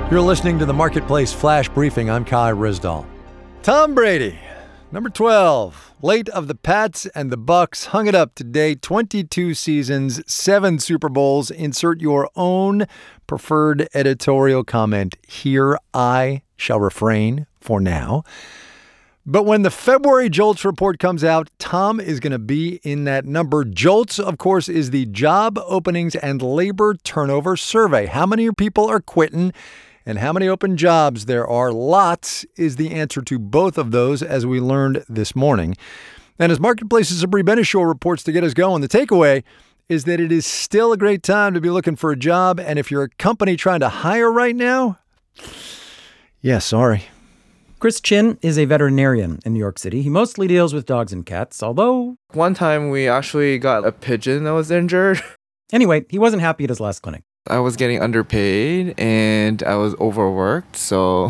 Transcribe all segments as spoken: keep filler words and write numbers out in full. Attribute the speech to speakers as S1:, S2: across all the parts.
S1: You're listening to the Marketplace Flash Briefing. I'm Kai Rizdal. Tom Brady, number twelve, late of the Pats and the Bucks, hung it up today. twenty-two seasons, seven Super Bowls. Insert your own preferred editorial comment. Here I shall refrain for now. But when the February JOLTS report comes out, Tom is going to be in that number. JOLTS, of course, is the Job Openings and Labor Turnover Survey. How many people are quitting and how many open jobs there are? Lots is the answer to both of those, as we learned this morning. And as Marketplace's Sabri Benishore reports to get us going, the takeaway is that it is still a great time to be looking for a job. And if you're a company trying to hire right now, yeah, sorry.
S2: Chris Chin is a veterinarian in New York City. He mostly deals with dogs and cats, although...
S3: One time we actually got a pigeon that was injured.
S2: Anyway, he wasn't happy at his last clinic.
S3: I was getting underpaid and I was overworked, so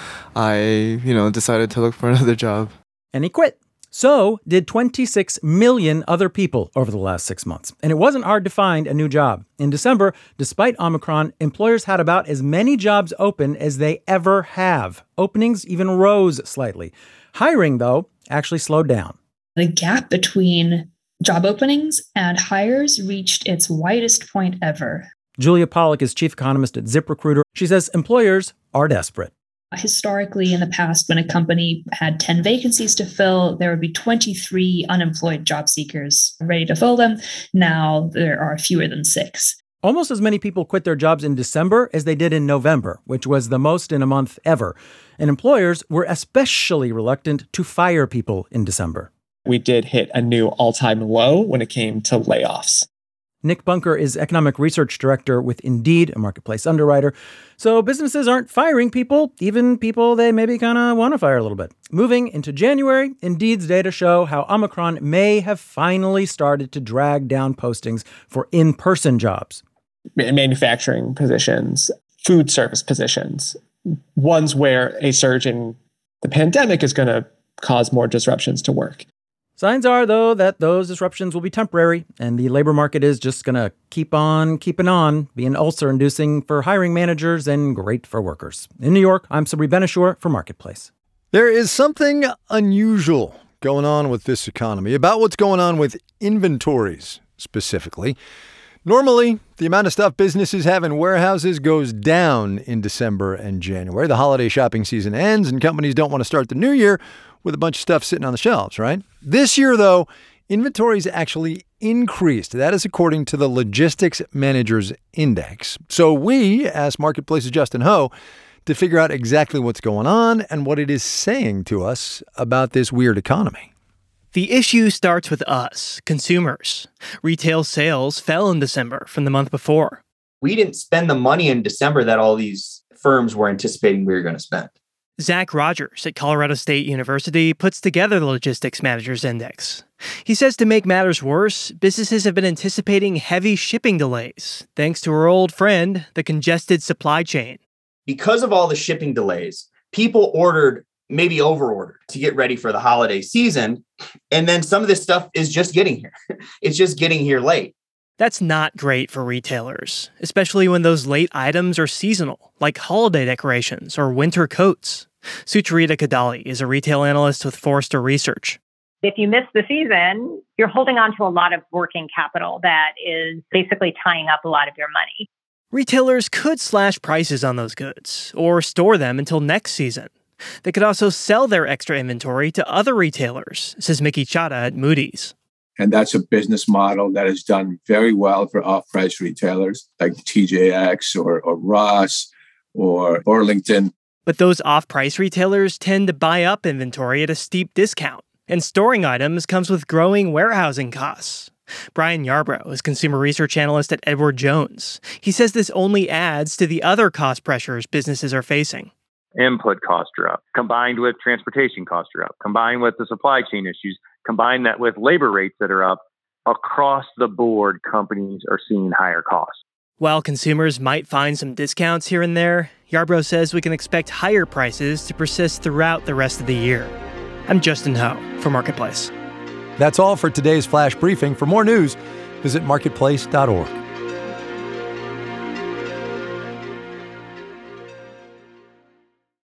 S3: I, you know, decided to look for another job.
S2: And he quit. So did twenty-six million other people over the last six months. And it wasn't hard to find a new job. In December, despite Omicron, employers had about as many jobs open as they ever have. Openings even rose slightly. Hiring, though, actually slowed down.
S4: The gap between job openings and hires reached its widest point ever.
S2: Julia Pollack is chief economist at ZipRecruiter. She says employers are desperate.
S4: Historically, in the past, when a company had ten vacancies to fill, there would be twenty-three unemployed job seekers ready to fill them. Now there are fewer than six.
S2: Almost as many people quit their jobs in December as they did in November, which was the most in a month ever. And employers were especially reluctant to fire people in December.
S5: We did hit a new all-time low when it came to layoffs.
S2: Nick Bunker is economic research director with Indeed, a marketplace underwriter. So businesses aren't firing people, even people they maybe kind of want to fire a little bit. Moving into January, Indeed's data show how Omicron may have finally started to drag down postings for in-person jobs.
S5: Manufacturing positions, food service positions, ones where a surge in the pandemic is going to cause more disruptions to work.
S2: Signs are, though, that those disruptions will be temporary, and the labor market is just going to keep on keeping on, being ulcer-inducing for hiring managers and great for workers. In New York, I'm Sabri Benishore for Marketplace.
S1: There is something unusual going on with this economy, about what's going on with inventories specifically. Normally, the amount of stuff businesses have in warehouses goes down in December and January. The holiday shopping season ends, and companies don't want to start the new year with a bunch of stuff sitting on the shelves, right? This year, though, inventories actually increased. That is according to the Logistics Managers Index. So we asked Marketplace's Justin Ho to figure out exactly what's going on and what it is saying to us about this weird economy.
S6: The issue starts with us, consumers. Retail sales fell in December from the month before.
S7: We didn't spend the money in December that all these firms were anticipating we were going to spend.
S6: Zach Rogers at Colorado State University puts together the Logistics Managers Index. He says to make matters worse, businesses have been anticipating heavy shipping delays, thanks to our old friend, the congested supply chain.
S7: Because of all the shipping delays, people ordered, maybe overordered to get ready for the holiday season. And then some of this stuff is just getting here. It's just getting here late.
S6: That's not great for retailers, especially when those late items are seasonal, like holiday decorations or winter coats. Sucharita Kadali is a retail analyst with Forrester Research.
S8: If you miss the season, you're holding on to a lot of working capital that is basically tying up a lot of your money.
S6: Retailers could slash prices on those goods or store them until next season. They could also sell their extra inventory to other retailers, says Mickey Chada at Moody's.
S9: And that's a business model that has done very well for off-price retailers like T J X or, or Ross or Burlington.
S6: But those off-price retailers tend to buy up inventory at a steep discount, and storing items comes with growing warehousing costs. Brian Yarbrough is consumer research analyst at Edward Jones. He says this only adds to the other cost pressures businesses are facing.
S10: Input costs are up, combined with transportation costs are up, combined with the supply chain issues, combine that with labor rates that are up. Across the board, companies are seeing higher costs.
S6: While consumers might find some discounts here and there, Yarbrough says we can expect higher prices to persist throughout the rest of the year. I'm Justin Ho for Marketplace.
S1: That's all for today's Flash Briefing. For more news, visit marketplace dot org.